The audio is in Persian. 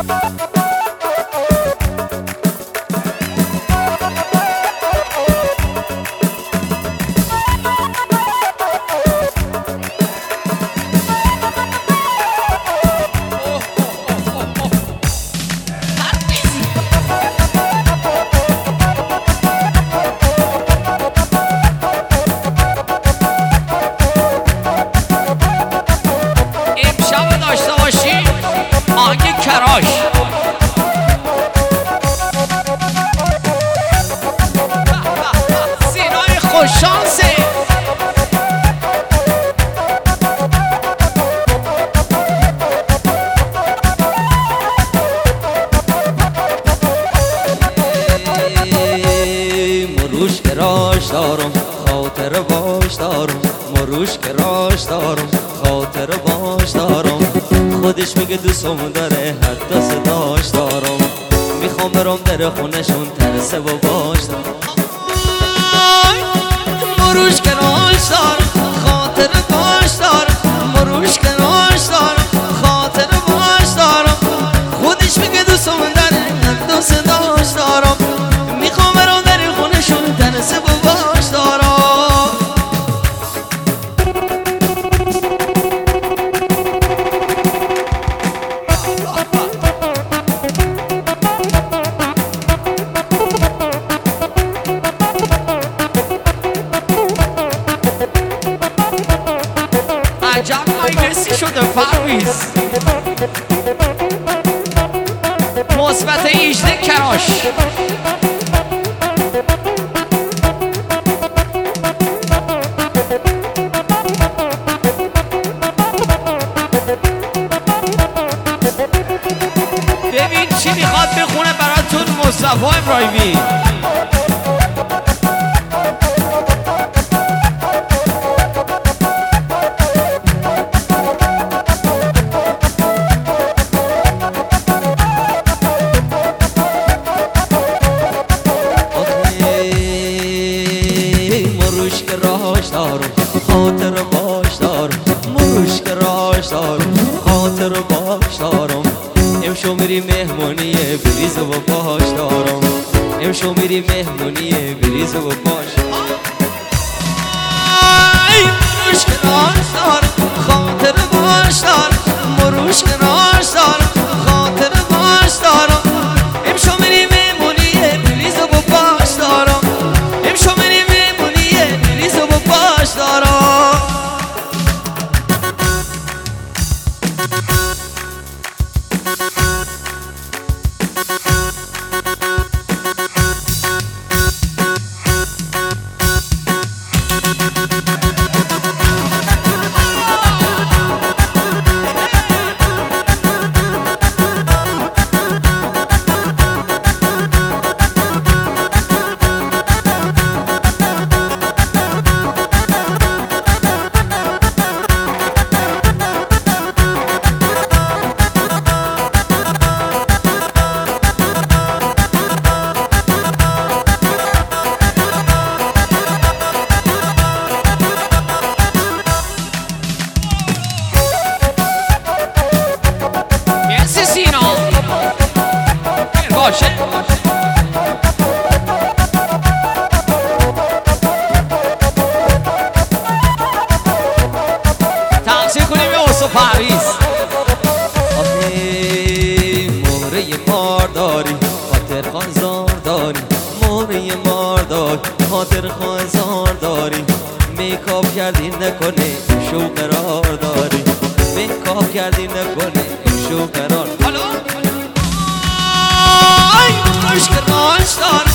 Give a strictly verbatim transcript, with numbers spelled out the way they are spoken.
مروش که راش دارم خاطر باش دارم مروش که راش دارم خاطر باش دارم خودش میگه دوستم داره حتی صداش دارم میخوام برام در خونشون ترسه و باش دارم مروش که راش دارم خاطر باش دارم مروش که راش دارم خاطر باش دارم خودش میگه دوستم داره حتی صداش دارم میخوام برام در خونشون ترسه و باش دارم عجب مجلسی شده پرویز مثبت هجده کراش ببین چی میخواد بخونه براتون مصطفی ابراهیمی مروش که راش دارم خاطر باش دارم مروش که راش دارم خاطر باش دارم امشو میری مهمونیه بریز و باش دارم امشو میری مهمونیه بریز و باش مروش که راش دارم خاطر باش دارم مروش که راش دارم خاطر باش دارم امشو میری مهمونیه بریز و باش دارم امشو میری مهمونیه بریز و باش دارم تقصیر کنیم به اصلا پرویز آخه مهره مار داری خاطر خانزار داری مهره مار داری خاطر خانزار داری میکاپ کردی نکنه شو قرار داری میکاپ کردی نکنه شو قرار حالا مروش که راش دارم